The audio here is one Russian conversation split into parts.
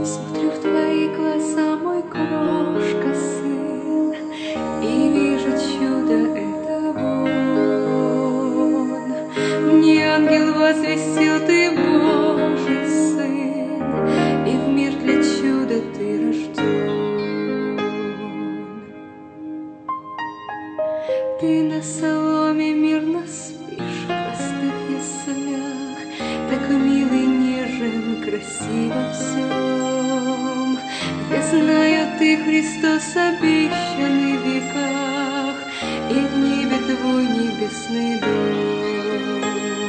Смотрю в твои глаза, мой крошка сын, и вижу чудо это вон. Мне ангел возвестил, ты Божий сын, и в мир для чуда ты рожден. Ты на соломе мирно спишь в простых яслях, так милый, нежен, красиво всем. Я знаю, ты Христос, обещанный в веках, и в небе твой небесный дом.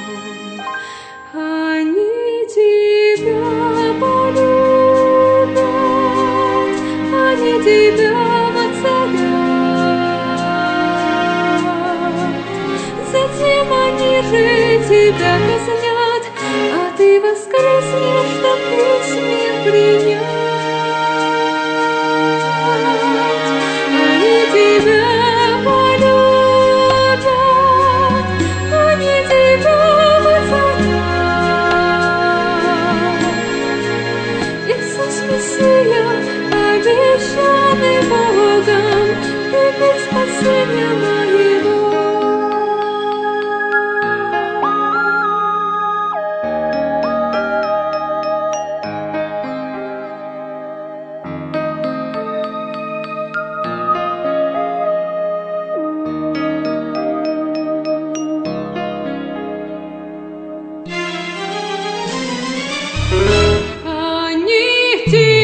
Они тебя полюбят, они тебя воцарят, затем они же тебя казнят, а ты воскреснешь, чтоб весь мир принять. Они тебя полюбят, они тебя воцарят. Иисус Мессия, обещанный Богом, теперь спасения моего. Они